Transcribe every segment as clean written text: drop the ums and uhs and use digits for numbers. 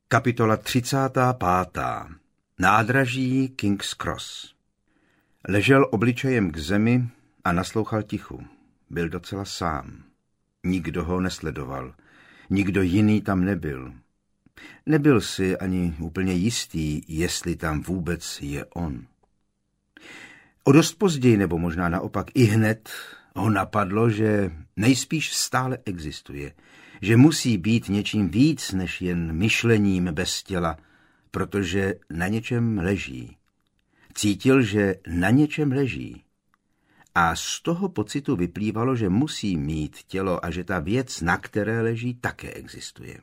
Kapitola 35. Nádraží King's Cross. Ležel obličejem k zemi a naslouchal tichu. Byl docela sám. Nikdo ho nesledoval. Nikdo jiný tam nebyl. Nebyl si ani úplně jistý, jestli tam vůbec je on. O dost později, nebo možná naopak i hned, ho napadlo, že nejspíš stále existuje, že musí být něčím víc než jen myšlením bez těla, protože na něčem leží. Cítil, že na něčem leží. A z toho pocitu vyplývalo, že musí mít tělo a že ta věc, na které leží, také existuje.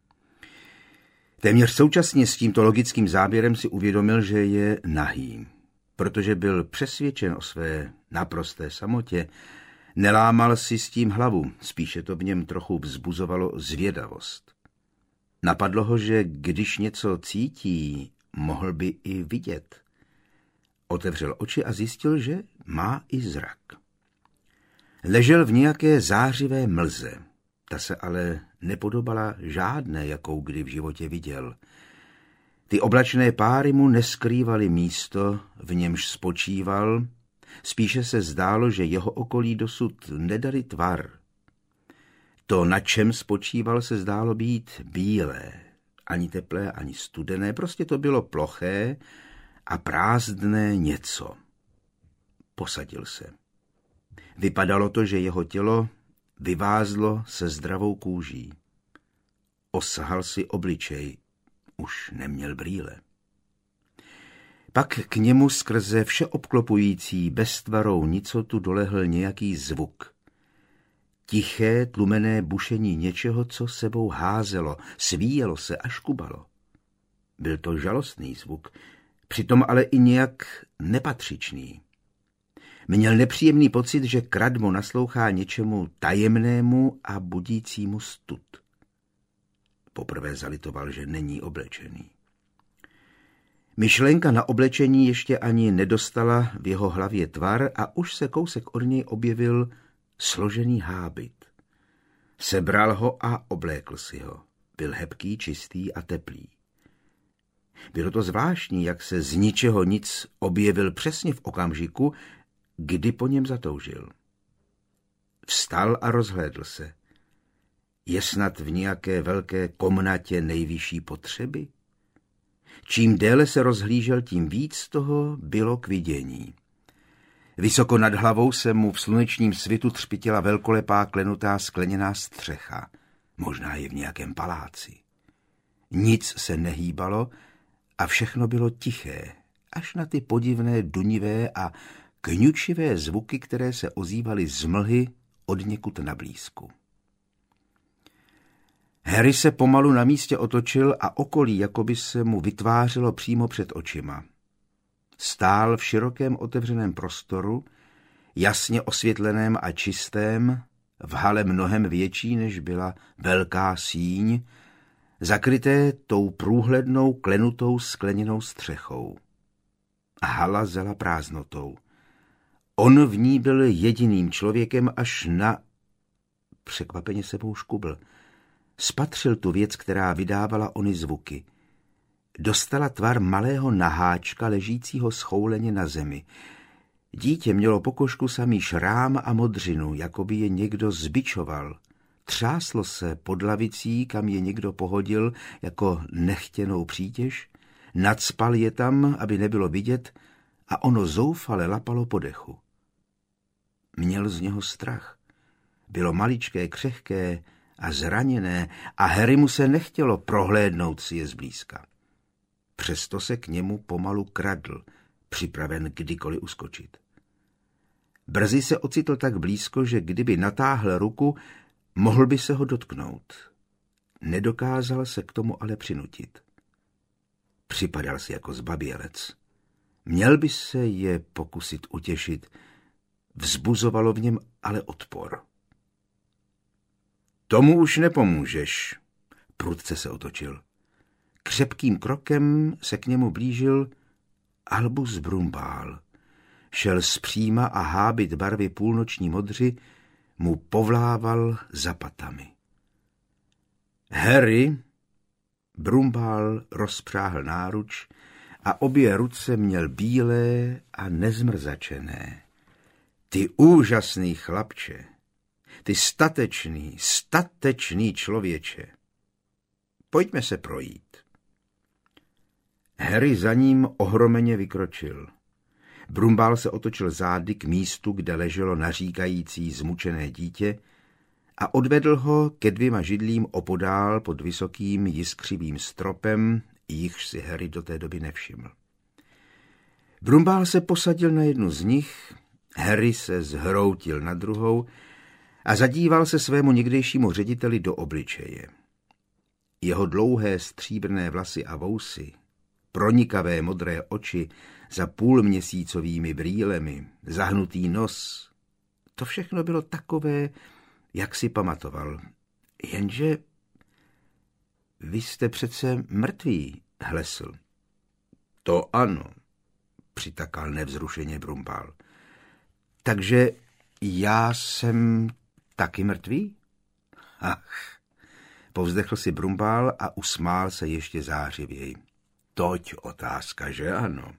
Téměř současně s tímto logickým záběrem si uvědomil, že je nahý. Protože byl přesvědčen o své naprosté samotě, nelámal si s tím hlavu, spíše to v něm trochu vzbuzovalo zvědavost. Napadlo ho, že když něco cítí, mohl by i vidět. Otevřel oči a zjistil, že má i zrak. Ležel v nějaké zářivé mlze. Ta se ale nepodobala žádné, jakou kdy v životě viděl. Ty oblačné páry mu neskrývaly místo, v němž spočíval, spíše se zdálo, že jeho okolí dosud nedali tvar. To, na čem spočíval, se zdálo být bílé, ani teplé, ani studené, prostě to bylo ploché a prázdné něco. Posadil se. Vypadalo to, že jeho tělo vyvázlo se zdravou kůží. Osahal si obličej, už neměl brýle. Pak k němu skrze všeobklopující beztvarou nicotu dolehl nějaký zvuk. Tiché, tlumené bušení něčeho, co sebou házelo, svíjelo se a škubalo. Byl to žalostný zvuk, přitom ale i nějak nepatřičný. Měl nepříjemný pocit, že kradmo naslouchá něčemu tajemnému a budícímu stud. Poprvé zalitoval, že není oblečený. Myšlenka na oblečení ještě ani nedostala v jeho hlavě tvar a už se kousek od něj objevil složený hábit. Sebral ho a oblékl si ho. Byl hebký, čistý a teplý. Bylo to zvláštní, jak se z ničeho nic objevil přesně v okamžiku, kdy po něm zatoužil. Vstal a rozhlédl se. Je snad v nějaké velké komnatě nejvyšší potřeby? Čím déle se rozhlížel, tím víc toho bylo k vidění. Vysoko nad hlavou se mu v slunečním svitu třpitila velkolepá klenutá skleněná střecha. Možná je v nějakém paláci. Nic se nehýbalo a všechno bylo tiché, až na ty podivné dunivé a kňučivé zvuky, které se ozývaly z mlhy odněkud na blízku. Harry se pomalu na místě otočil a okolí jakoby se mu vytvářelo přímo před očima. Stál v širokém otevřeném prostoru, jasně osvětleném a čistém, v hale mnohem větší, než byla velká síň, zakryté tou průhlednou klenutou skleněnou střechou. Hala zela prázdnotou. On v ní byl jediným člověkem až na... Překvapeně sebou škubl. Spatřil tu věc, která vydávala ony zvuky. Dostala tvar malého naháčka ležícího schouleně na zemi. Dítě mělo pokožku samý šrám a modřinu, jako by je někdo zbičoval. Třáslo se pod lavicí, kam je někdo pohodil jako nechtěnou přítěž. Nacpal je tam, aby nebylo vidět, a ono zoufale lapalo po dechu. Měl z něho strach. Bylo maličké, křehké a zraněné a Harrymu se nechtělo prohlédnout si je zblízka. Přesto se k němu pomalu kradl, připraven kdykoliv uskočit. Brzy se ocitl tak blízko, že kdyby natáhl ruku, mohl by se ho dotknout. Nedokázal se k tomu ale přinutit. Připadal si jako zbabělec. Měl by se je pokusit utěšit, vzbuzovalo v něm ale odpor. Tomu už nepomůžeš, prudce se otočil. Křepkým krokem se k němu blížil Albus Brumbál. Šel zpříma a hábit barvy půlnoční modři mu povlával za patami. Harry, Brumbál rozpřáhl náruč a obě ruce měl bílé a nezmrzačené. Ty úžasný chlapče, ty statečný člověče. Pojďme se projít. Harry za ním ohromeně vykročil. Brumbál se otočil zády k místu, kde leželo naříkající zmučené dítě a odvedl ho ke 2 židlím opodál pod vysokým jiskřivým stropem, jichž si Harry do té doby nevšiml. Brumbál se posadil na jednu z nich, Harry se zhroutil na druhou a zadíval se svému někdejšímu řediteli do obličeje. Jeho dlouhé stříbrné vlasy a vousy, pronikavé modré oči za půlměsícovými brýlemi, zahnutý nos, to všechno bylo takové, jak si pamatoval. Jenže vy jste přece mrtví, hlesl. To ano, přitakal nevzrušeně Brumbál. Takže já jsem taky mrtvý? Ach, povzdechl si Brumbál a usmál se ještě zářivěji. Toť otázka, že ano.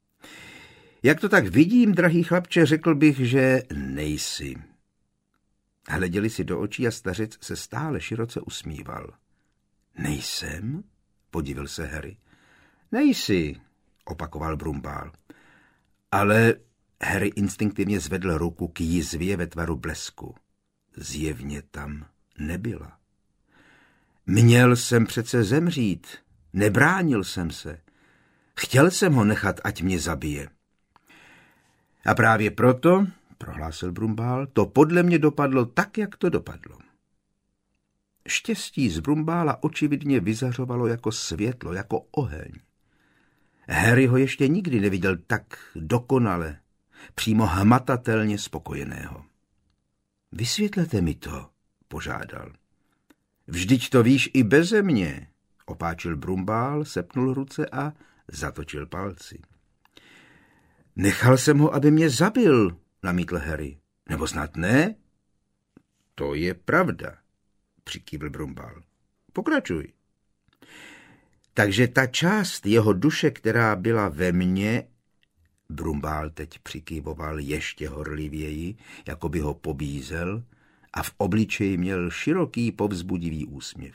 Jak to tak vidím, drahý chlapče, řekl bych, že nejsi. Hleděli si do očí a stařec se stále široce usmíval. Nejsem? Podivil se Harry. Nejsi, opakoval Brumbál. Ale Harry instinktivně zvedl ruku k jizvě ve tvaru blesku. Zjevně tam nebyla. Měl jsem přece zemřít. Nebránil jsem se. Chtěl jsem ho nechat, ať mě zabije. A právě proto, prohlásil Brumbál, to podle mě dopadlo tak, jak to dopadlo. Štěstí z Brumbála očividně vyzařovalo jako světlo, jako oheň. Harry ho ještě nikdy neviděl tak dokonale, přímo hmatatelně spokojeného. Vysvětlete mi to, požádal. Vždyť to víš i beze mě, opáčil Brumbál, sepnul ruce a zatočil palci. Nechal jsem ho, aby mě zabil, namítl Harry. Nebo snad ne? To je pravda, přikývl Brumbál. Pokračuj. Takže ta část jeho duše, která byla ve mně, Brumbál teď přikývoval ještě horlivěji, jako by ho pobízel, a v obličeji měl široký povzbudivý úsměv.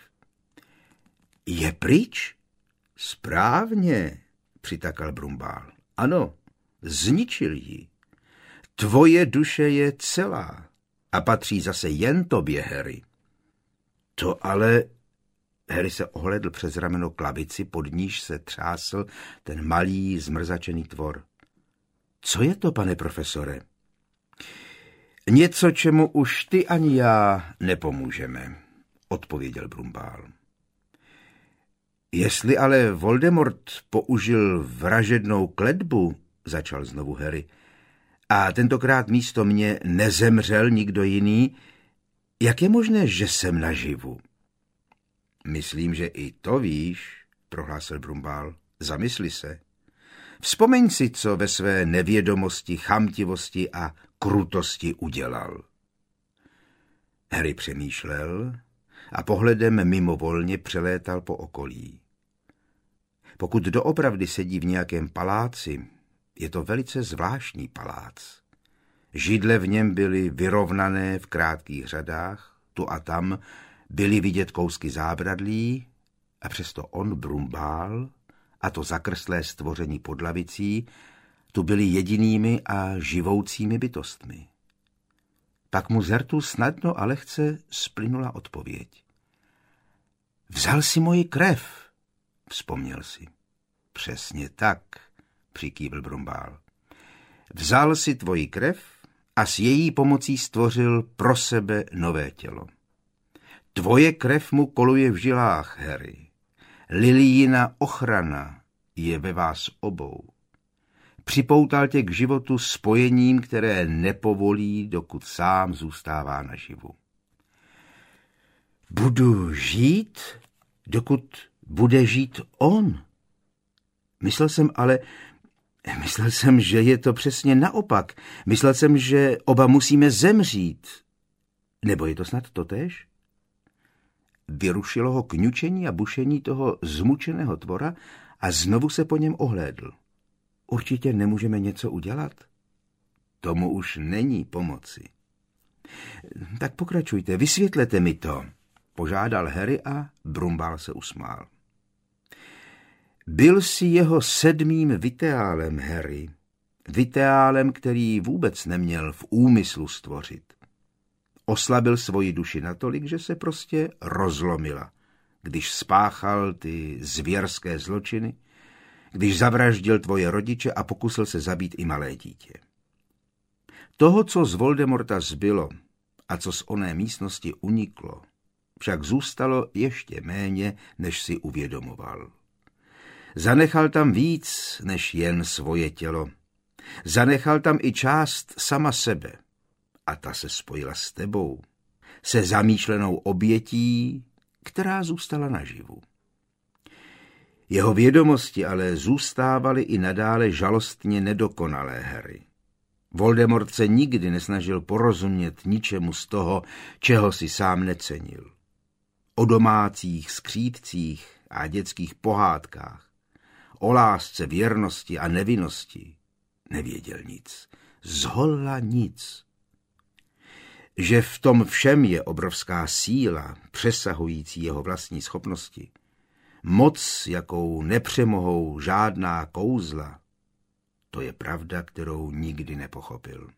Je pryč? Správně, přitakal Brumbál. Ano, zničil ji. Tvoje duše je celá a patří zase jen tobě, Harry. To ale... Harry se ohlédl přes rameno k lavici, pod níž se třásl ten malý zmrzačený tvor. Co je to, pane profesore? Něco, čemu už ty ani já nepomůžeme, odpověděl Brumbál. Jestli ale Voldemort použil vražednou kletbu, začal znovu Harry, a tentokrát místo mě nezemřel nikdo jiný, jak je možné, že jsem naživu? Myslím, že i to víš, prohlásil Brumbál. Zamysli se. Vzpomeň si, co ve své nevědomosti, chamtivosti a krutosti udělal. Harry přemýšlel a pohledem mimovolně přelétal po okolí. Pokud doopravdy sedí v nějakém paláci, je to velice zvláštní palác. Židle v něm byly vyrovnané v krátkých řadách, tu a tam byly vidět kousky zábradlí a přesto on, Brumbál, a to zakrslé stvoření pod lavicí, tu byli jedinými a živoucími bytostmi. Pak mu z rtu snadno a lehce splynula odpověď. Vzal si moji krev, vzpomněl si. Přesně tak, přikývl Brumbál. Vzal si tvoji krev a s její pomocí stvořil pro sebe nové tělo. Tvoje krev mu koluje v žilách, Harry. Lilijina ochrana je ve vás obou. Připoutal tě k životu spojením, které nepovolí, dokud sám zůstává naživu. Budu žít, dokud bude žít on. Myslel jsem, že je to přesně naopak. Myslel jsem, že oba musíme zemřít. Nebo je to snad totéž? vyrušilo ho kňučení a bušení toho zmučeného tvora a znovu se po něm ohlédl. Určitě nemůžeme něco udělat? Tomu už není pomoci. Tak pokračujte, vysvětlete mi to, požádal Harry a Brumbál se usmál. Byl si jeho 7. viteálem, Harry. Viteálem, který vůbec neměl v úmyslu stvořit. Oslabil svoji duši natolik, že se prostě rozlomila, když spáchal ty zvěrské zločiny, když zavraždil tvoje rodiče a pokusil se zabít i malé dítě. Toho, co z Voldemorta zbylo a co z oné místnosti uniklo, však zůstalo ještě méně, než si uvědomoval. Zanechal tam víc, než jen svoje tělo. Zanechal tam i část sama sebe. A ta se spojila s tebou, se zamýšlenou obětí, která zůstala naživu. Jeho vědomosti ale zůstávaly i nadále žalostně nedokonalé, Harry. Voldemort se nikdy nesnažil porozumět ničemu z toho, čeho si sám necenil. O domácích skřídcích a dětských pohádkách, o lásce, věrnosti a nevinnosti nevěděl nic. Zhola nic. Že v tom všem je obrovská síla, přesahující jeho vlastní schopnosti. Moc, jakou nepřemohou žádná kouzla, to je pravda, kterou nikdy nepochopil.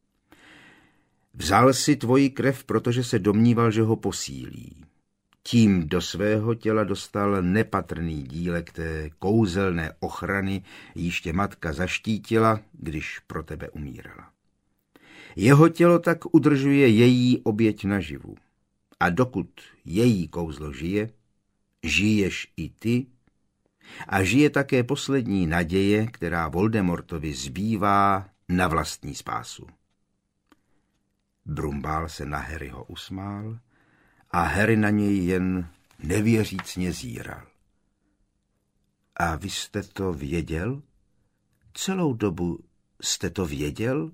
Vzal si tvoji krev, protože se domníval, že ho posílí. Tím do svého těla dostal nepatrný dílek té kouzelné ochrany, jíž tě matka zaštítila, když pro tebe umírala. Jeho tělo tak udržuje její oběť naživu. A dokud její kouzlo žije, žiješ i ty a žije také poslední naděje, která Voldemortovi zbývá na vlastní spásu. Brumbál se na Harryho usmál a Harry na něj jen nevěřícně zíral. A vy jste to věděl? Celou dobu jste to věděl?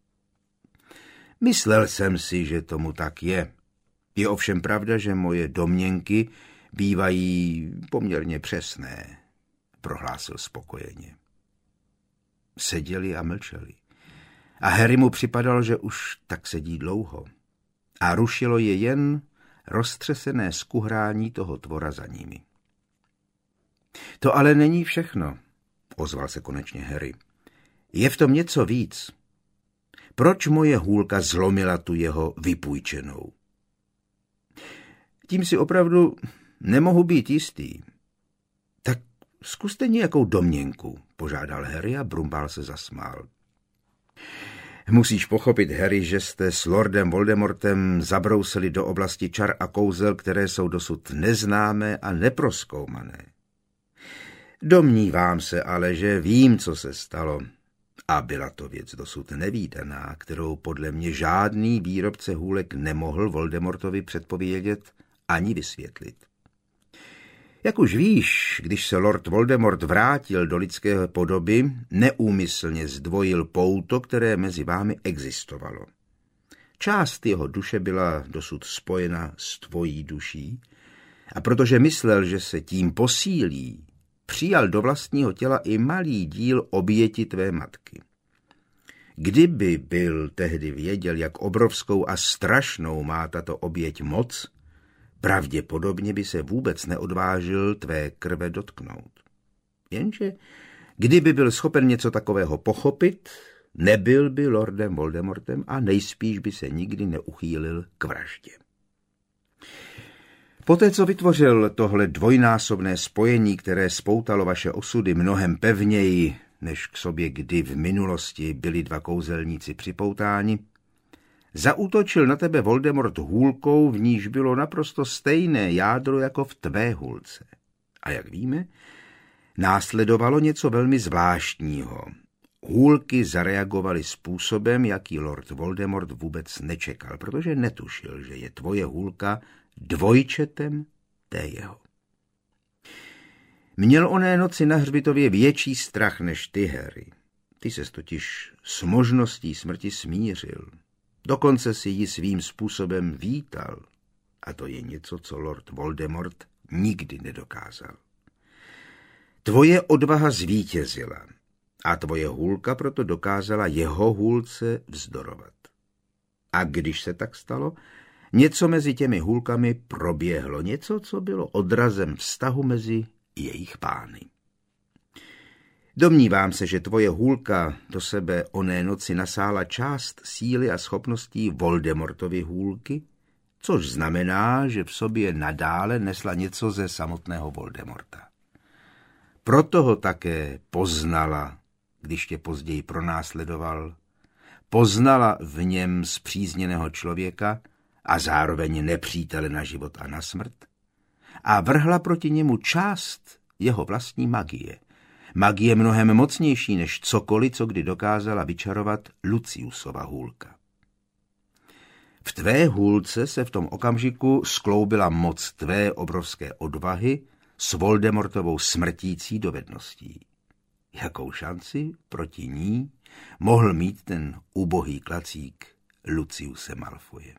Myslel jsem si, že tomu tak je. Je ovšem pravda, že moje domněnky bývají poměrně přesné, prohlásil spokojeně. Seděli a mlčeli. A Harry mu připadalo, že už tak sedí dlouho. A rušilo je jen roztřesené skuhrání toho tvora za nimi. To ale není všechno, ozval se konečně Harry. Je v tom něco víc. Proč moje hůlka zlomila tu jeho vypůjčenou? Tím si opravdu nemohu být jistý. Tak zkuste nějakou domněnku, požádal Harry a Brumbál se zasmál. Musíš pochopit, Harry, že jste s lordem Voldemortem zabrousili do oblasti čar a kouzel, které jsou dosud neznámé a neprozkoumané. Domnívám se ale, že vím, co se stalo. A byla to věc dosud nevídaná, kterou podle mě žádný výrobce hůlek nemohl Voldemortovi předpovědět ani vysvětlit. Jak už víš, když se lord Voldemort vrátil do lidské podoby, neúmyslně zdvojil pouto, které mezi vámi existovalo. Část jeho duše byla dosud spojena s tvojí duší a protože myslel, že se tím posílí, přijal do vlastního těla i malý díl oběti tvé matky. Kdyby byl tehdy věděl, jak obrovskou a strašnou má tato oběť moc, pravděpodobně by se vůbec neodvážil tvé krve dotknout. Jenže kdyby byl schopen něco takového pochopit, nebyl by lordem Voldemortem a nejspíš by se nikdy neuchýlil k vraždě. Poté, co vytvořil tohle dvojnásobné spojení, které spoutalo vaše osudy mnohem pevněji, než k sobě kdy v minulosti byli dva kouzelníci připoutáni, zaútočil na tebe Voldemort hůlkou, v níž bylo naprosto stejné jádro jako v tvé hůlce. A jak víme, následovalo něco velmi zvláštního. Hůlky zareagovaly způsobem, jaký lord Voldemort vůbec nečekal, protože netušil, že je tvoje hůlka dvojčetem té jeho. Měl oné noci na hřbitově větší strach než ty, Harry. Ty ses totiž s možností smrti smířil. Dokonce si ji svým způsobem vítal. A to je něco, co Lord Voldemort nikdy nedokázal. Tvoje odvaha zvítězila a tvoje hůlka proto dokázala jeho hůlce vzdorovat. A když se tak stalo, něco mezi těmi hůlkami proběhlo, něco, co bylo odrazem vztahu mezi jejich pány. Domnívám se, že tvoje hůlka do sebe oné noci nasála část síly a schopností Voldemortovy hůlky, což znamená, že v sobě nadále nesla něco ze samotného Voldemorta. Proto ho také poznala, když tě později pronásledoval, poznala v něm spřízněného člověka a zároveň nepřítele na život a na smrt a vrhla proti němu část jeho vlastní magie. Magie mnohem mocnější než cokoliv, co kdy dokázala vyčarovat Luciusova hůlka. V tvé hůlce se v tom okamžiku skloubila moc tvé obrovské odvahy s Voldemortovou smrtící dovedností. Jakou šanci proti ní mohl mít ten ubohý klacík Luciuse Malfoye?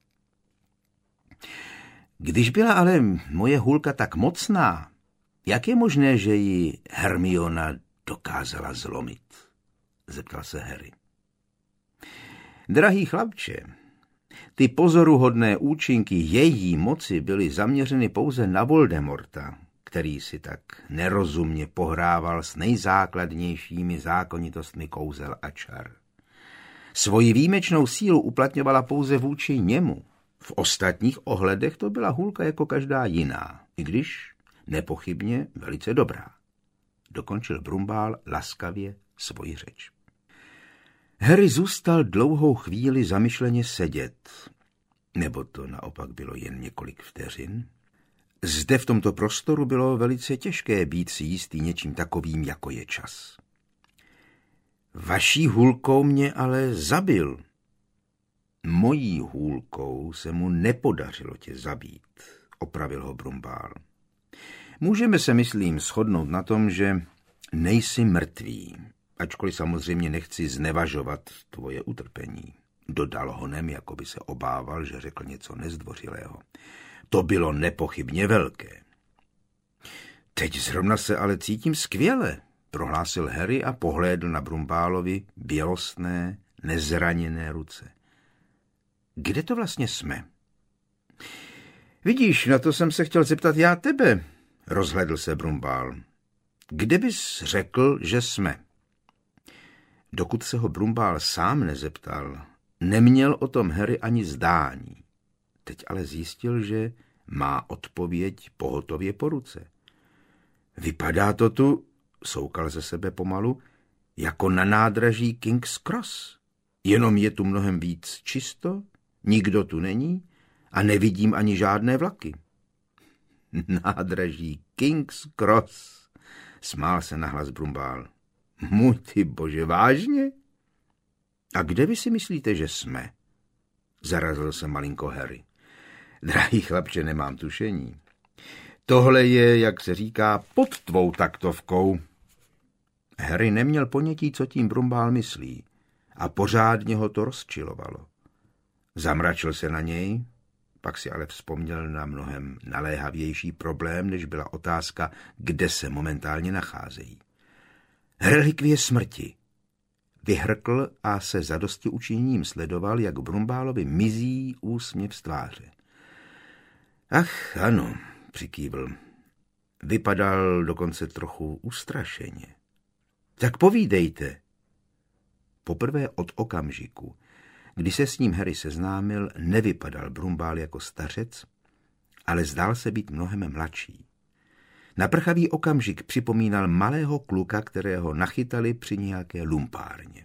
Když byla ale moje hůlka tak mocná, jak je možné, že ji Hermiona dokázala zlomit? Zeptal se Harry. Drahý chlapče, ty pozoruhodné účinky její moci byly zaměřeny pouze na Voldemorta, který si tak nerozumně pohrával s nejzákladnějšími zákonitostmi kouzel a čar. Svoji výjimečnou sílu uplatňovala pouze vůči němu. V ostatních ohledech to byla hůlka jako každá jiná, i když nepochybně velice dobrá. Dokončil Brumbál laskavě svoji řeč. Harry zůstal dlouhou chvíli zamyšleně sedět, nebo to naopak bylo jen několik vteřin. Zde v tomto prostoru bylo velice těžké být si jistý něčím takovým, jako je čas. Vaší hůlkou mě ale zabil. Mojí hůlkou se mu nepodařilo tě zabít, opravil ho Brumbál. Můžeme se, myslím, shodnout na tom, že nejsi mrtvý, ačkoliv samozřejmě nechci znevažovat tvoje utrpení. Dodal honem, jako by se obával, že řekl něco nezdvořilého. To bylo nepochybně velké. Teď zrovna se ale cítím skvěle, prohlásil Harry a pohlédl na Brumbálovi bělostné, nezraněné ruce. Kde to vlastně jsme? Vidíš, na to jsem se chtěl zeptat já tebe, rozhledl se Brumbál. Kde bys řekl, že jsme? Dokud se ho Brumbál sám nezeptal, neměl o tom Harry ani zdání. Teď ale zjistil, že má odpověď pohotově po ruce. Vypadá to tu, soukal ze sebe pomalu, jako na nádraží King's Cross. Jenom je tu mnohem víc čisto, nikdo tu není a nevidím ani žádné vlaky. Nádraží King's Cross, smál se nahlas Brumbál. Můj ty bože, vážně? A kde vy si myslíte, že jsme? Zarazil se malinko Harry. Drahý chlapče, nemám tušení. Tohle je, jak se říká, pod tvou taktovkou. Harry neměl ponětí, co tím Brumbál myslí, a pořádně ho to rozčilovalo. Zamračil se na něj, pak si ale vzpomněl na mnohem naléhavější problém, než byla otázka, kde se momentálně nacházejí. Relikvie smrti. Vyhrkl a se zadosti učiněním sledoval, jak Brumbálovi mizí úsměv z tváře. Ach, ano, přikývl. Vypadal dokonce trochu ustrašeně. Tak povídejte. Poprvé od okamžiku, kdy se s ním Harry seznámil, nevypadal Brumbál jako stařec, ale zdál se být mnohem mladší. Na prchavý okamžik připomínal malého kluka, kterého nachytali při nějaké lumpárně.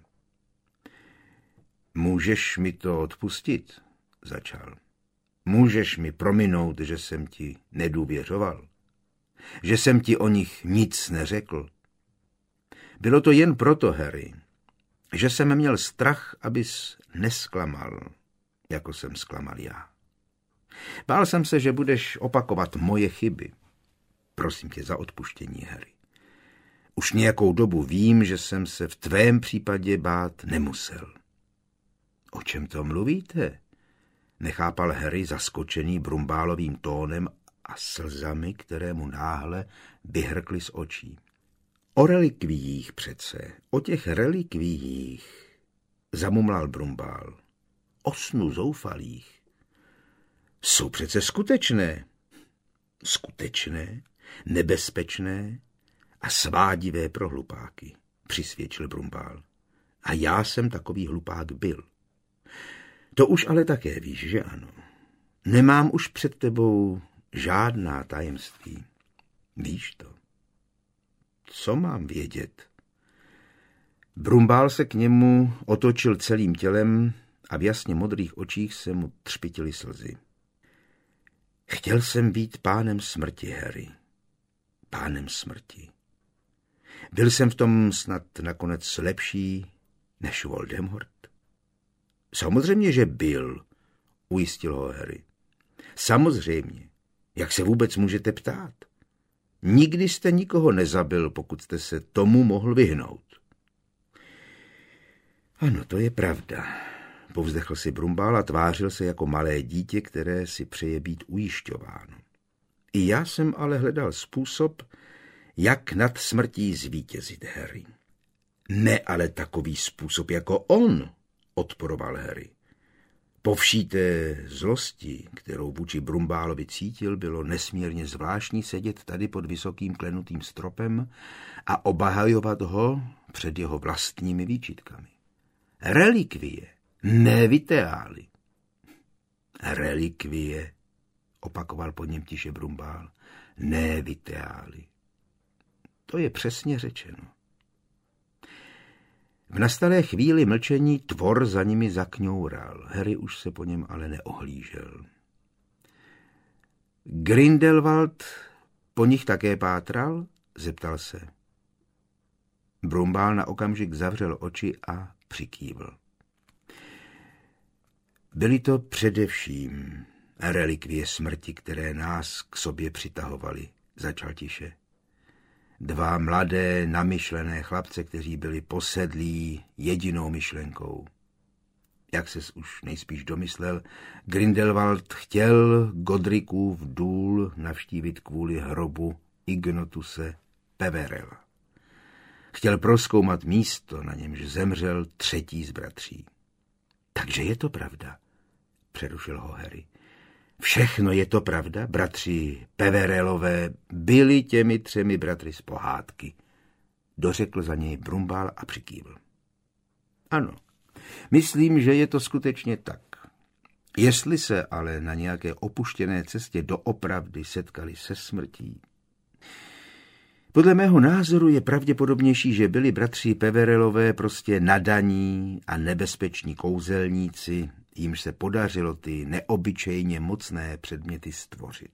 Můžeš mi to odpustit, začal. Můžeš mi prominout, že jsem ti nedůvěřoval, že jsem ti o nich nic neřekl. Bylo to jen proto, Harry, že jsem měl strach, abys nesklamal, jako jsem zklamal já. Bál jsem se, že budeš opakovat moje chyby. Prosím tě za odpuštění, Harry. Už nějakou dobu vím, že jsem se v tvém případě bát nemusel. O čem to mluvíte? Nechápal Harry, zaskočený Brumbálovým tónem a slzami, které mu náhle vyhrkly z očí. O relikviích přece, o těch relikviích, zamumlal Brumbál. O snu zoufalých. Jsou přece skutečné. Skutečné, nebezpečné a svádivé pro hlupáky, přisvědčil Brumbál. A já jsem takový hlupák byl. To už ale také víš, že ano. Nemám už před tebou žádná tajemství. Víš to? Co mám vědět? Brumbál se k němu otočil celým tělem a v jasně modrých očích se mu třpitily slzy. Chtěl jsem být pánem smrti, Harry. Pánem smrti. Byl jsem v tom snad nakonec lepší než Voldemort? Samozřejmě, že byl, ujistil ho Harry. Samozřejmě. Jak se vůbec můžete ptát? Nikdy jste nikoho nezabil, pokud jste se tomu mohl vyhnout. Ano, to je pravda, povzdechl si Brumbál a tvářil se jako malé dítě, které si přeje být ujišťováno. I já jsem ale hledal způsob, jak nad smrtí zvítězit, Harry. Ne ale takový způsob jako on, odporoval Harry. Po vší té zlosti, kterou vůči Brumbálovi cítil, bylo nesmírně zvláštní sedět tady pod vysokým klenutým stropem a obhajovat ho před jeho vlastními výčitkami. Relikvie, ne viteály. Relikvie, opakoval po něm tiše Brumbál, ne viteály. To je přesně řečeno. V nastalé chvíli mlčení tvor za nimi zakňoural. Harry už se po něm ale neohlížel. Grindelwald po nich také pátral? Zeptal se. Brumbál na okamžik zavřel oči a přikývl. Byly to především relikvie smrti, které nás k sobě přitahovaly, začal tiše. Dva mladé, namyšlené chlapce, kteří byli posedlí jedinou myšlenkou. Jak ses už nejspíš domyslel, Grindelwald chtěl Godricův důl navštívit kvůli hrobu Ignotuse Peverella. Chtěl prozkoumat místo, na němž zemřel třetí z bratří. Takže je to pravda, přerušil ho Harry. Všechno je to pravda, bratři Peverellové byli těmi třemi bratry z pohádky. Dořekl za něj Brumbál a přikývl. Ano, myslím, že je to skutečně tak. Jestli se ale na nějaké opuštěné cestě doopravdy setkali se smrtí. Podle mého názoru je pravděpodobnější, že byli bratři Peverellové prostě nadaní a nebezpeční kouzelníci, jimž se podařilo ty neobyčejně mocné předměty stvořit.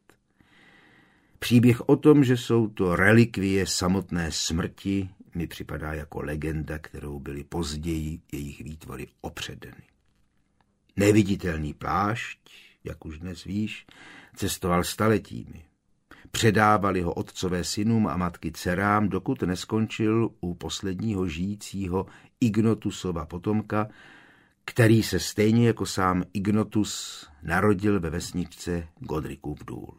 Příběh o tom, že jsou to relikvie samotné smrti, mi připadá jako legenda, kterou byly později jejich výtvory opředeny. Neviditelný plášť, jak už dnes víš, cestoval staletími. Předávali ho otcové synům a matky dcerám, dokud neskončil u posledního žijícího Ignotusova potomka, který se stejně jako sám Ignotus narodil ve vesničce Godricův důl.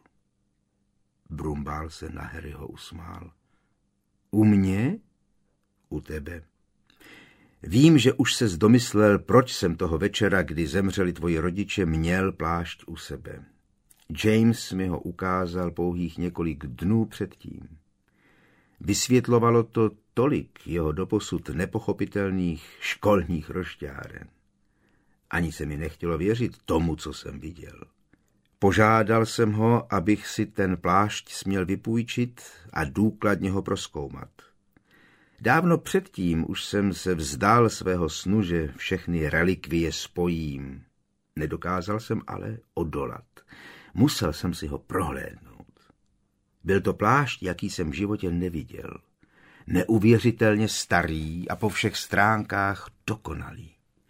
Brumbál se na Harryho usmál. U mě? U tebe. Vím, že už ses domyslel, proč jsem toho večera, kdy zemřeli tvoji rodiče, měl plášť u sebe. James mi ho ukázal pouhých několik dnů předtím. Vysvětlovalo to tolik jeho doposud nepochopitelných školních rošťáren. Ani se mi nechtělo věřit tomu, co jsem viděl. Požádal jsem ho, abych si ten plášť směl vypůjčit a důkladně ho prozkoumat. Dávno předtím už jsem se vzdal svého snu, že všechny relikvie spojím. Nedokázal jsem ale odolat. Musel jsem si ho prohlédnout. Byl to plášť, jaký jsem v životě neviděl. Neuvěřitelně starý a po všech stránkách dokonalý.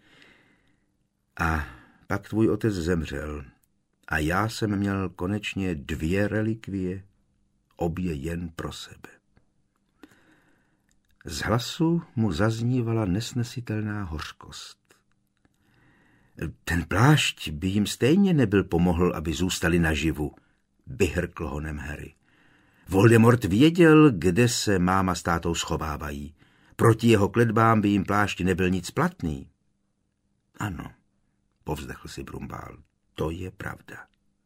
A pak tvůj otec zemřel a já jsem měl konečně 2 relikvie, obě jen pro sebe. Z hlasu mu zaznívala nesnesitelná hořkost. Ten plášť by jim stejně nebyl pomohl, aby zůstali naživu, vyhrkl honem Harry. Voldemort věděl, kde se máma s tátou schovávají. Proti jeho kletbám by jim plášť nebyl nic platný. Ano, povzdechl si Brumbál, to je pravda.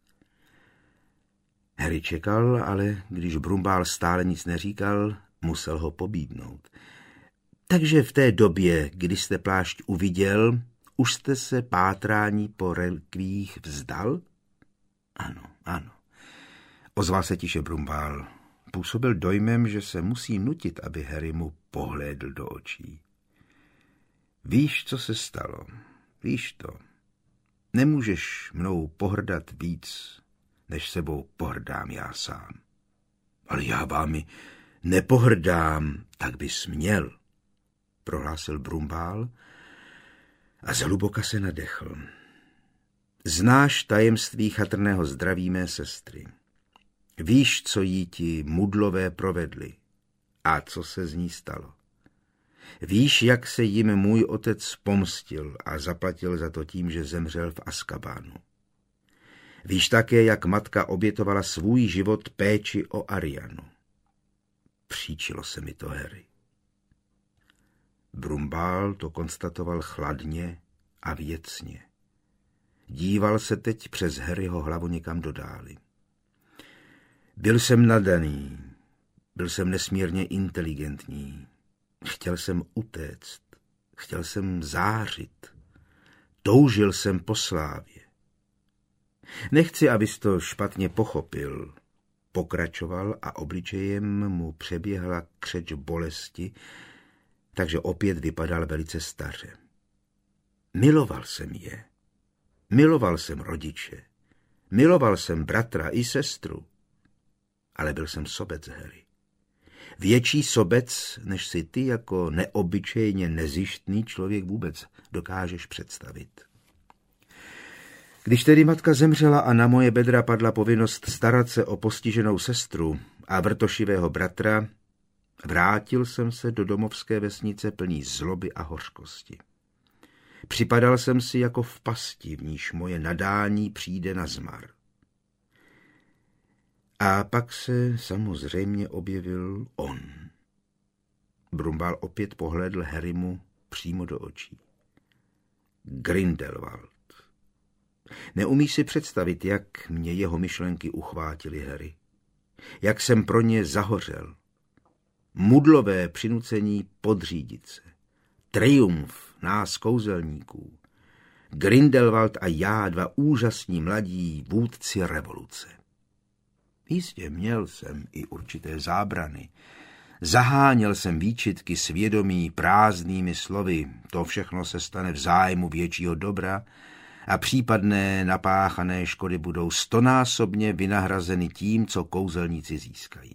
Harry čekal, ale když Brumbál stále nic neříkal, musel ho pobídnout. Takže v té době, kdy jste plášť uviděl, už jste se pátrání po relikvích vzdal? Ano, ano. Ozval se tiše Brumbál. Působil dojmem, že se musí nutit, aby Harry mu pohlédl do očí. Víš, co se stalo? Víš to. Nemůžeš mnou pohrdat víc, než sebou pohrdám já sám. Ale já vámi nepohrdám, tak bys měl, prohlásil Brumbál a zhluboka se nadechl. Znáš tajemství chatrného zdraví mé sestry. Víš, co jí ti mudlové provedli a co se z ní stalo. Víš, jak se jim můj otec pomstil a zaplatil za to tím, že zemřel v Azkabánu. Víš také, jak matka obětovala svůj život péči o Arianu. Příčilo se mi to, Harry. Brumbál to konstatoval chladně a věcně. Díval se teď přes Harryho hlavu někam do dály. Byl jsem nadaný, byl jsem nesmírně inteligentní. Chtěl jsem utéct, chtěl jsem zářit. Toužil jsem po slávě. Nechci, abys to špatně pochopil. Pokračoval a obličejem mu přeběhla křeč bolesti, takže opět vypadal velice staře. Miloval jsem je. Miloval jsem rodiče. Miloval jsem bratra i sestru. Ale byl jsem sobec, Harry. Větší sobec, než si ty jako neobyčejně nezištný člověk vůbec dokážeš představit. Když tedy matka zemřela a na moje bedra padla povinnost starat se o postiženou sestru a vrtošivého bratra, vrátil jsem se do domovské vesnice plný zloby a hořkosti. Připadal jsem si jako v pasti, v níž moje nadání přijde na zmar. A pak se samozřejmě objevil on. Brumbál opět pohlédl Harrymu přímo do očí. Grindelwald. Neumíš si představit, jak mě jeho myšlenky uchvátily, Harry. Jak jsem pro ně zahořel. Mudlové přinucení podřídit se. Triumf nás kouzelníků. Grindelwald a já, dva úžasní mladí vůdci revoluce. Jistě měl jsem i určité zábrany. Zaháněl jsem výčitky svědomí prázdnými slovy. To všechno se stane v zájmu většího dobra a případné napáchané škody budou 100násobně vynahrazeny tím, co kouzelníci získají.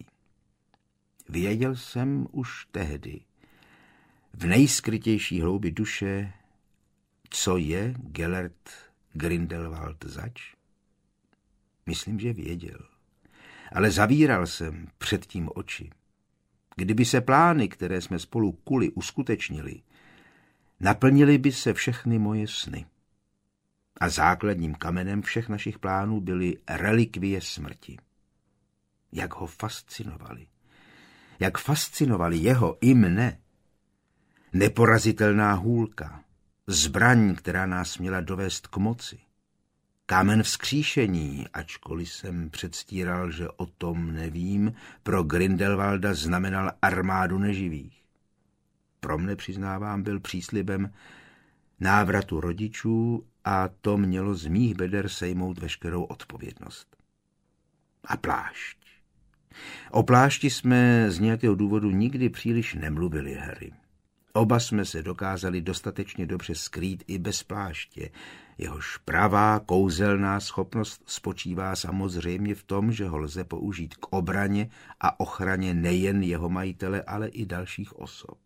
Věděl jsem už tehdy, v nejskrytější hloubi duše, co je Gellert Grindelwald zač? Myslím, že věděl. Ale zavíral jsem předtím oči. Kdyby se plány, které jsme spolu kuli, uskutečnili, naplnily by se všechny moje sny. A základním kamenem všech našich plánů byly relikvie smrti. Jak ho fascinovali. Jak fascinovali jeho i mne. Neporazitelná hůlka, zbraň, která nás měla dovést k moci. Kámen vzkříšení, ačkoliv jsem předstíral, že o tom nevím, pro Grindelwalda znamenal armádu neživých. Pro mne, přiznávám, byl příslibem návratu rodičů a to mělo z mých beder sejmout veškerou odpovědnost. A plášť. O plášti jsme z nějakého důvodu nikdy příliš nemluvili, Harry. Oba jsme se dokázali dostatečně dobře skrýt i bez pláště. Jehož pravá kouzelná schopnost spočívá samozřejmě v tom, že ho lze použít k obraně a ochraně nejen jeho majitele, ale i dalších osob.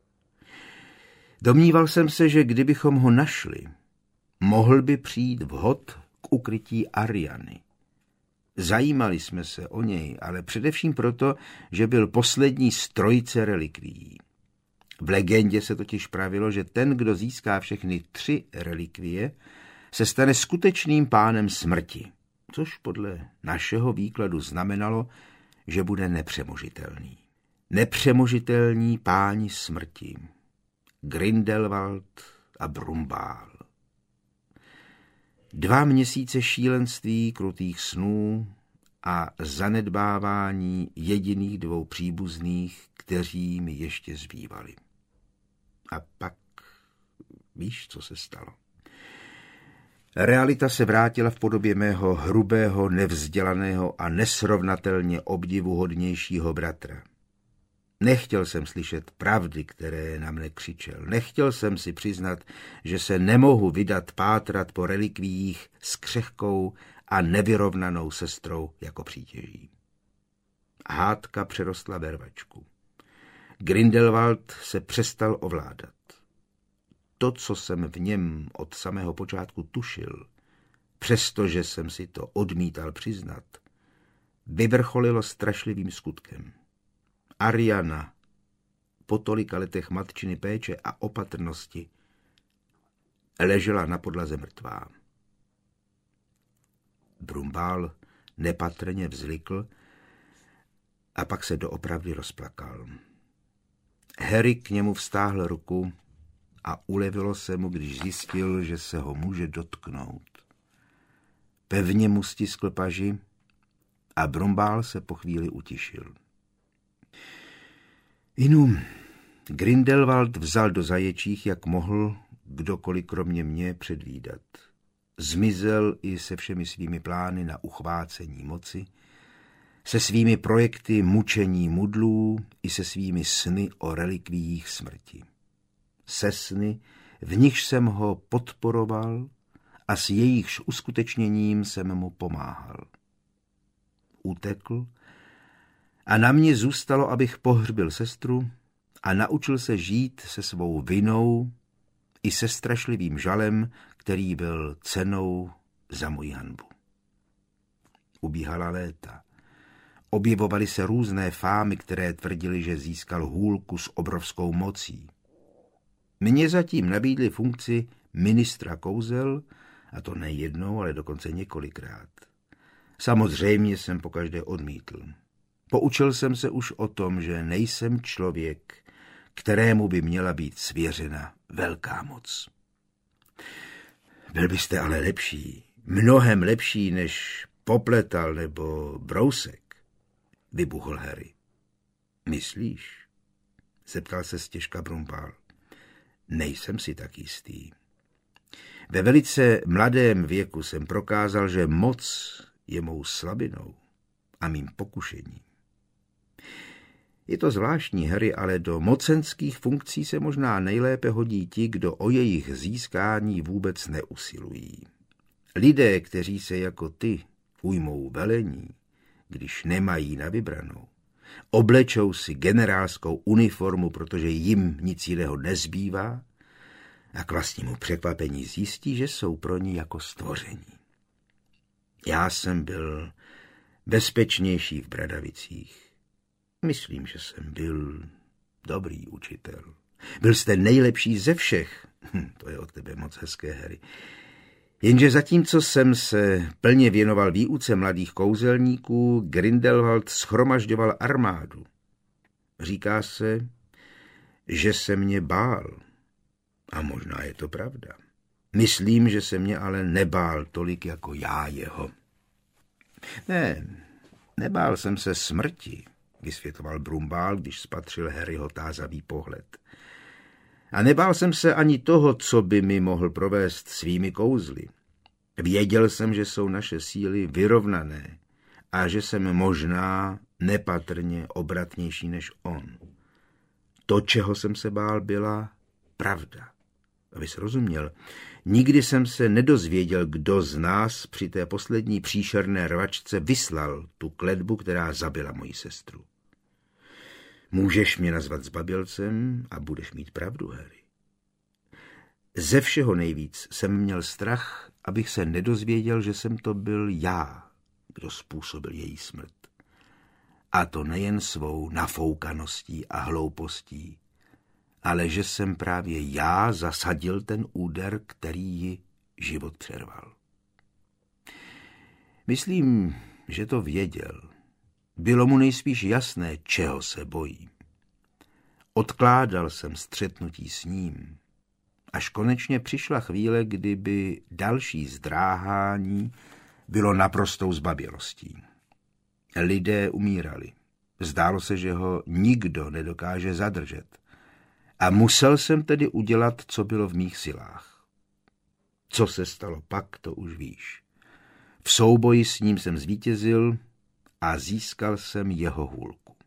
Domníval jsem se, že kdybychom ho našli, mohl by přijít vhod k ukrytí Ariany. Zajímali jsme se o něj, ale především proto, že byl poslední z trojice relikvií. V legendě se totiž pravilo, že ten, kdo získá všechny 3 relikvie, se stane skutečným pánem smrti, což podle našeho výkladu znamenalo, že bude nepřemožitelný. Nepřemožitelní páni smrti. Grindelwald a Brumbál. 2 měsíce šílenství, krutých snů a zanedbávání jediných 2 příbuzných, kteří mi ještě zbývali. A pak víš, co se stalo. Realita se vrátila v podobě mého hrubého, nevzdělaného a nesrovnatelně obdivuhodnějšího bratra. Nechtěl jsem slyšet pravdy, které na mne křičel. Nechtěl jsem si přiznat, že se nemohu vydat pátrat po relikviích s křehkou a nevyrovnanou sestrou jako přítěží. Hádka přerostla ve rvačku. Grindelwald se přestal ovládat. To, co jsem v něm od samého počátku tušil, přestože jsem si to odmítal přiznat, vyvrcholilo strašlivým skutkem. Ariana, po tolika letech matčiny péče a opatrnosti, ležela na podlaze mrtvá. Brumbál nepatrně vzlikl a pak se doopravdy rozplakal. Harry k němu vztáhl ruku a ulevilo se mu, když zjistil, že se ho může dotknout. Pevně mu stiskl paži a Brumbál se po chvíli utišil. Inu, Grindelwald vzal do zaječích, jak mohl kdokoliv kromě mě předvídat. Zmizel i se všemi svými plány na uchvácení moci, se svými projekty mučení mudlů i se svými sny o relikviích smrti. Se sny, v nichž jsem ho podporoval a s jejichž uskutečněním jsem mu pomáhal. Utekl a na mě zůstalo, abych pohřbil sestru a naučil se žít se svou vinou i se strašlivým žalem, který byl cenou za moji hanbu. Ubíhala léta. Objevovaly se různé fámy, které tvrdily, že získal hůlku s obrovskou mocí. Mně zatím nabídli funkci ministra kouzel, a to ne jednou, ale dokonce několikrát. Samozřejmě jsem pokaždé odmítl. Poučil jsem se už o tom, že nejsem člověk, kterému by měla být svěřena velká moc. Byl byste ale lepší, mnohem lepší než Popletal nebo Brousek, vybuchl Harry. Myslíš? Zeptal se stěžka Brumbál. Nejsem si tak jistý. Ve velice mladém věku jsem prokázal, že moc je mou slabinou a mým pokušením. Je to zvláštní, Harry, ale do mocenských funkcí se možná nejlépe hodí ti, kdo o jejich získání vůbec neusilují. Lidé, kteří se jako ty ujmou velení, když nemají na vybranou, oblečou si generálskou uniformu, protože jim nic jiného nezbývá a k vlastnímu překvapení zjistí, že jsou pro ní jako stvoření. Já jsem byl bezpečnější v Bradavicích. Myslím, že jsem byl dobrý učitel. Byl jste nejlepší ze všech. To je od tebe moc hezké, Harry. Jenže zatímco jsem se plně věnoval výuce mladých kouzelníků, Grindelwald shromažďoval armádu. Říká se, že se mě bál. A možná je to pravda. Myslím, že se mě ale nebál tolik jako já jeho. Ne, nebál jsem se smrti, vysvětloval Brumbál, když spatřil Harryho tázavý pohled. A nebál jsem se ani toho, co by mi mohl provést svými kouzly. Věděl jsem, že jsou naše síly vyrovnané a že jsem možná nepatrně obratnější než on. To, čeho jsem se bál, byla pravda. Abys rozuměl, nikdy jsem se nedozvěděl, kdo z nás při té poslední příšerné rvačce vyslal tu kletbu, která zabila moji sestru. Můžeš mě nazvat zbabělcem a budeš mít pravdu, Harry. Ze všeho nejvíc jsem měl strach, abych se nedozvěděl, že jsem to byl já, kdo způsobil její smrt. A to nejen svou nafoukaností a hloupostí, ale že jsem právě já zasadil ten úder, který ji život přerval. Myslím, že to věděl. Bylo mu nejspíš jasné, čeho se bojí. Odkládal jsem střetnutí s ním, až konečně přišla chvíle, kdyby další zdráhání bylo naprostou zbabělostí. Lidé umírali. Zdálo se, že ho nikdo nedokáže zadržet. A musel jsem tedy udělat, co bylo v mých silách. Co se stalo pak, to už víš. V souboji s ním jsem zvítězil a získal jsem jeho hůlku.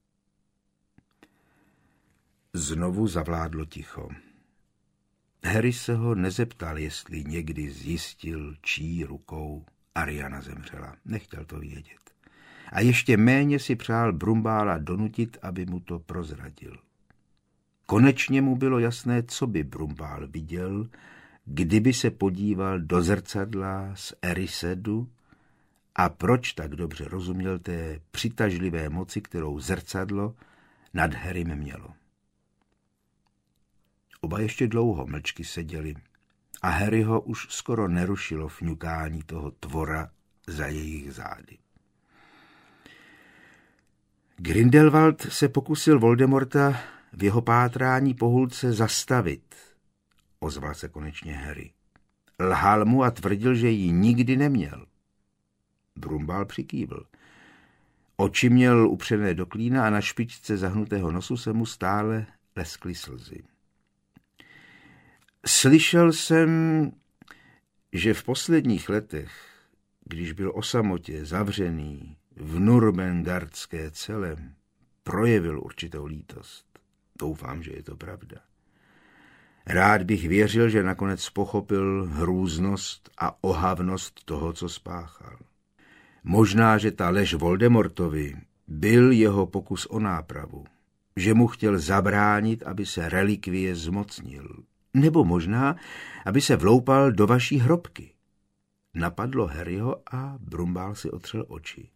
Znovu zavládlo ticho. Harry se ho nezeptal, jestli někdy zjistil, čí rukou Ariana zemřela. Nechtěl to vědět. A ještě méně si přál Brumbála donutit, aby mu to prozradil. Konečně mu bylo jasné, co by Brumbál viděl, kdyby se podíval do zrcadla z Erisedu a proč tak dobře rozuměl té přitažlivé moci, kterou zrcadlo nad Harrym mělo. Oba ještě dlouho mlčky seděli a Harryho už skoro nerušilo fňukání toho tvora za jejich zády. Grindelwald se pokusil Voldemorta v jeho pátrání po hůlce zastavit, ozval se konečně Harry. Lhal mu a tvrdil, že ji nikdy neměl. Brumbál přikývl. Oči měl upřené do klína a na špičce zahnutého nosu se mu stále leskly slzy. Slyšel jsem, že v posledních letech, když byl o samotě zavřený v nurmengardské cele, projevil určitou lítost. Doufám, že je to pravda. Rád bych věřil, že nakonec pochopil hrůznost a ohavnost toho, co spáchal. Možná, že ta lež Voldemortovi byl jeho pokus o nápravu, že mu chtěl zabránit, aby se relikvie zmocnil, nebo možná, aby se vloupal do vaší hrobky. Napadlo Harryho a Brumbál si otřel oči.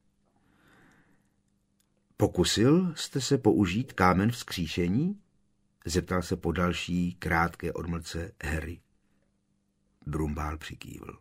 Pokusil jste se použít kámen vzkříšení? Zeptal se po další krátké odmlce Harry. Brumbál přikývl.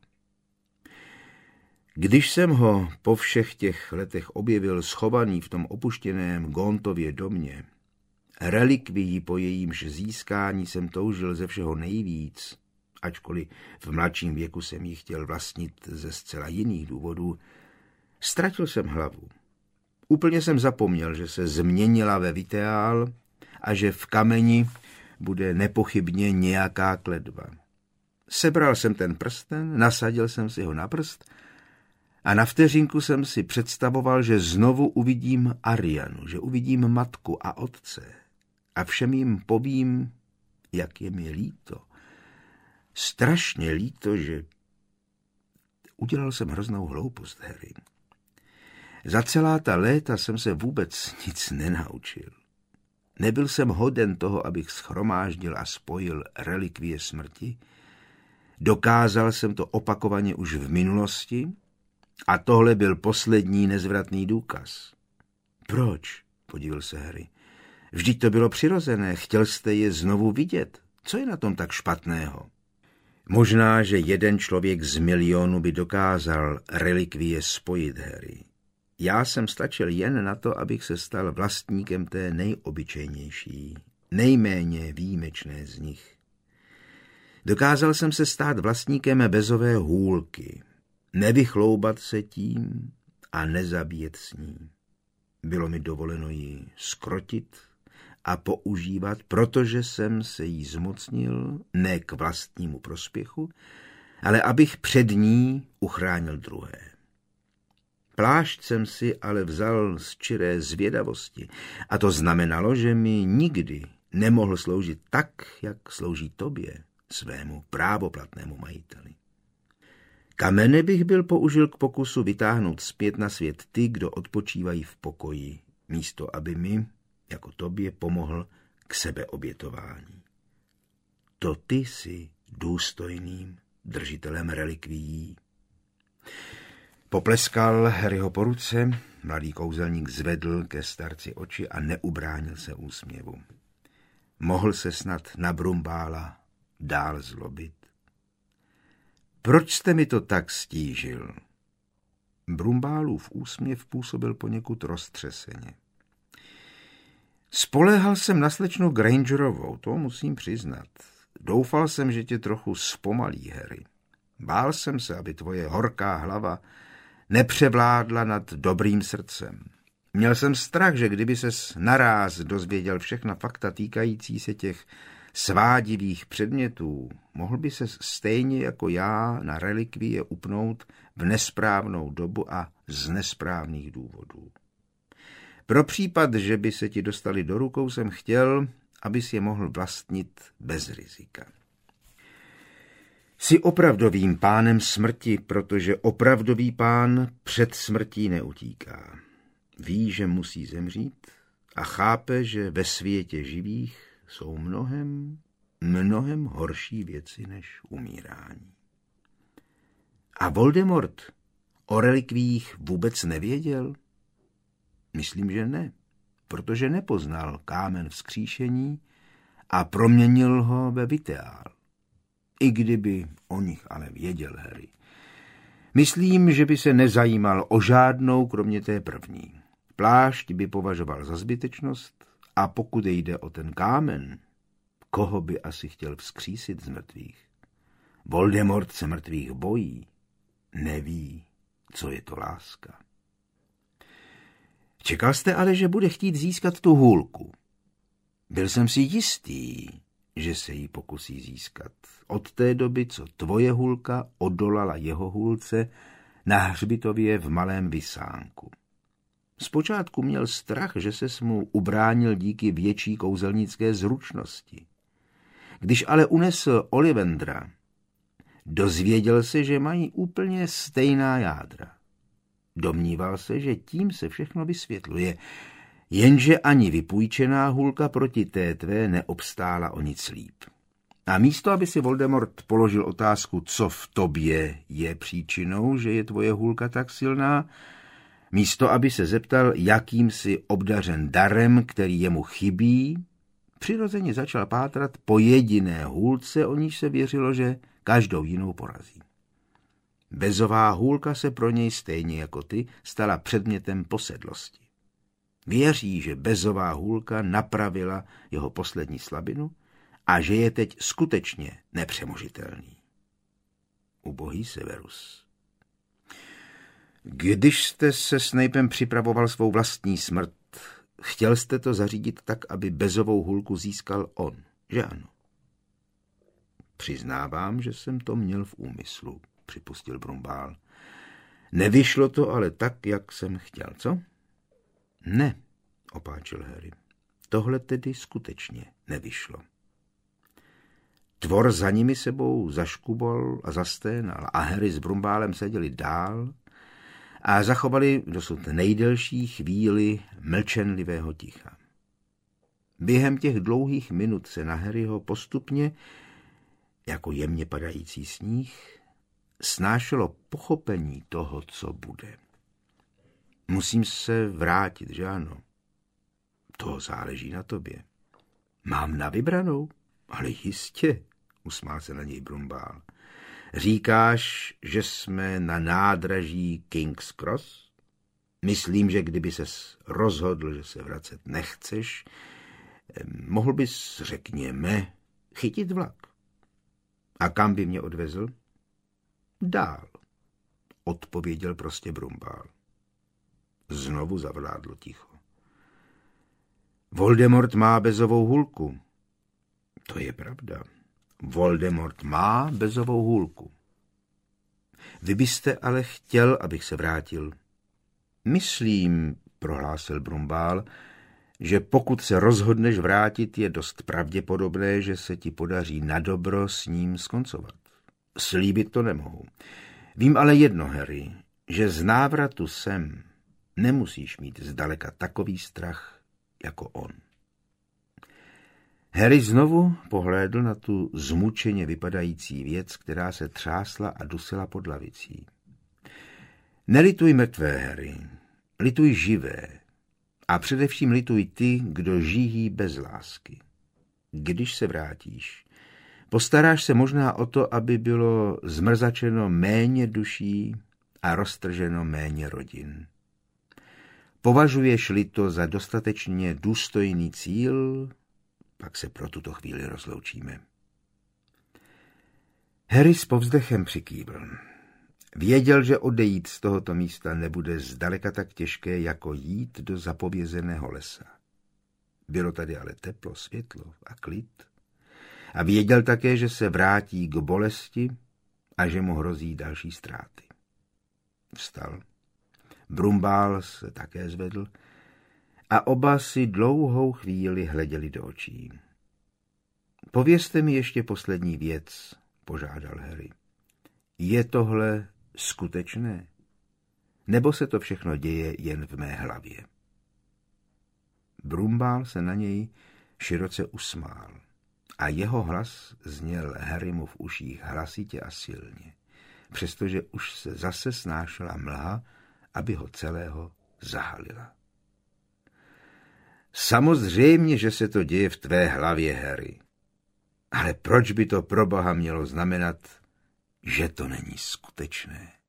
Když jsem ho po všech těch letech objevil schovaný v tom opuštěném Gauntově domě, relikvií, po jejímž získání jsem toužil ze všeho nejvíc, ačkoliv v mladším věku jsem ji chtěl vlastnit ze zcela jiných důvodů, ztratil jsem hlavu. Úplně jsem zapomněl, že se změnila ve Viteál a že v kameni bude nepochybně nějaká kletba. Sebral jsem ten prsten, nasadil jsem si ho na prst a na vteřinku jsem si představoval, že znovu uvidím Arianu, že uvidím matku a otce a všem jim povím, jak je mi líto. Strašně líto, že udělal jsem hroznou hloupost, Harry. Za celá ta léta jsem se vůbec nic nenaučil. Nebyl jsem hoden toho, abych shromáždil a spojil relikvie smrti. Dokázal jsem to opakovaně už v minulosti a tohle byl poslední nezvratný důkaz. Proč? Podívil se Harry. Vždyť to bylo přirozené, chtěl jste je znovu vidět. Co je na tom tak špatného? Možná, že jeden člověk z milionu by dokázal relikvie spojit, Harry. Já jsem stačil jen na to, abych se stal vlastníkem té nejobyčejnější, nejméně výjimečné z nich. Dokázal jsem se stát vlastníkem bezové hůlky, nevychloubat se tím a nezabíjet s ní. Bylo mi dovoleno ji skrotit a používat, protože jsem se jí zmocnil ne k vlastnímu prospěchu, ale abych před ní uchránil druhé. Plášť jsem si ale vzal z čiré zvědavosti a to znamenalo, že mi nikdy nemohl sloužit tak, jak slouží tobě, svému právoplatnému majiteli. Kamene bych byl použil k pokusu vytáhnout zpět na svět ty, kdo odpočívají v pokoji, místo aby mi, jako tobě, pomohl k sebeobětování. To ty jsi důstojným držitelem relikvií. Popleskal Harryho po ruce, mladý kouzelník zvedl ke starci oči a neubránil se úsměvu. Mohl se snad na Brumbála dál zlobit. Proč jste mi to tak stížil? Brumbálův úsměv působil poněkud roztřeseně. Spoléhal jsem na slečnu Grangerovou, to musím přiznat. Doufal jsem, že tě trochu zpomalí, Harry. Bál jsem se, aby tvoje horká hlava nepřevládla nad dobrým srdcem. Měl jsem strach, že kdyby ses naráz dozvěděl všechna fakta týkající se těch svádivých předmětů, mohl by ses stejně jako já na relikvie upnout v nesprávnou dobu a z nesprávných důvodů. Pro případ, že by se ti dostali do rukou, jsem chtěl, abys je mohl vlastnit bez rizika. Jsi opravdovým pánem smrti, protože opravdový pán před smrtí neutíká. Ví, že musí zemřít a chápe, že ve světě živých jsou mnohem horší věci než umírání. A Voldemort o relikvích vůbec nevěděl? Myslím, že ne, protože nepoznal kámen vzkříšení a proměnil ho ve viteál. I kdyby o nich ale věděl, Harry. Myslím, že by se nezajímal o žádnou, kromě té první. Plášť by považoval za zbytečnost a pokud jde o ten kámen, koho by asi chtěl vzkřísit z mrtvých? Voldemort se mrtvých bojí, neví, co je to láska. Čekal jste ale, že bude chtít získat tu hůlku. Byl jsem si jistý, že se jí pokusí získat. Od té doby, co tvoje hůlka odolala jeho hůlce na hřbitově v Malém Vysánku. Zpočátku měl strach, že ses mu ubránil díky větší kouzelnické zručnosti. Když ale unesl Ollivandera, dozvěděl se, že mají úplně stejná jádra. Domníval se, že tím se všechno vysvětluje, jenže ani vypůjčená hůlka proti té tvé neobstála o nic líp. A místo, aby si Voldemort položil otázku, co v tobě je příčinou, že je tvoje hůlka tak silná, místo, aby se zeptal, jakým si obdařen darem, který jemu chybí, přirozeně začal pátrat po jediné hůlce, o níž se věřilo, že každou jinou porazí. Bezová hůlka se pro něj stejně jako ty stala předmětem posedlosti. Věří, že bezová hůlka napravila jeho poslední slabinu a že je teď skutečně nepřemožitelný. Ubohý Severus. Když jste se Snapem připravoval svou vlastní smrt, chtěl jste to zařídit tak, aby bezovou hůlku získal on, že ano? Přiznávám, že jsem to měl v úmyslu, připustil Brumbál. Nevyšlo to ale tak, jak jsem chtěl, co? Ne, opáčil Harry. Tohle tedy skutečně nevyšlo. Tvor za nimi sebou zaškubal a zasténal a Harry s Brumbálem seděli dál a zachovali dosud nejdelší chvíli mlčenlivého ticha. Během těch dlouhých minut se na Harryho postupně, jako jemně padající sníh, snášelo pochopení toho, co bude. Musím se vrátit, že ano? To záleží na tobě. Mám na vybranou? Ale jistě, usmál se na něj Brumbál. Říkáš, že jsme na nádraží King's Cross? Myslím, že kdyby ses rozhodl, že se vracet nechceš, mohl bys, řekněme, chytit vlak. A kam by mě odvezl? Dál, odpověděl prostě Brumbál. Znovu zavládlo ticho. Voldemort má bezovou hůlku. To je pravda. Voldemort má bezovou hůlku. Vy byste ale chtěl, abych se vrátil. Myslím, prohlásil Brumbál, že pokud se rozhodneš vrátit, je dost pravděpodobné, že se ti podaří nadobro s ním skoncovat. Slíbit to nemohu. Vím ale jedno, Harry, že z návratu sem nemusíš mít zdaleka takový strach jako on. Harry znovu pohlédl na tu zmučeně vypadající věc, která se třásla a dusila pod lavicí. Nelituj mrtvé, Harry, lituj živé a především lituj ty, kdo žijí bez lásky. Když se vrátíš, Postaráš se možná o to, aby bylo zmrzačeno méně duší a roztrženo méně rodin. Považuješ-li to za dostatečně důstojný cíl, pak se pro tuto chvíli rozloučíme. Harry s povzdechem přikývl. Věděl, že odejít z tohoto místa nebude zdaleka tak těžké, jako jít do zapovězeného lesa. Bylo tady ale teplo, světlo a klid. A věděl také, že se vrátí k bolesti a že mu hrozí další ztráty. Vstal. Brumbál se také zvedl a oba si dlouhou chvíli hleděli do očí. Povězte mi ještě poslední věc, požádal Harry. Je tohle skutečné? Nebo se to všechno děje jen v mé hlavě? Brumbál se na něj široce usmál a jeho hlas zněl Harrymu v uších hlasitě a silně, přestože už se zase snášela mlha, aby ho celého zahalila. Samozřejmě, že se to děje v tvé hlavě, Harry. Ale proč by to pro Boha mělo znamenat, že to není skutečné?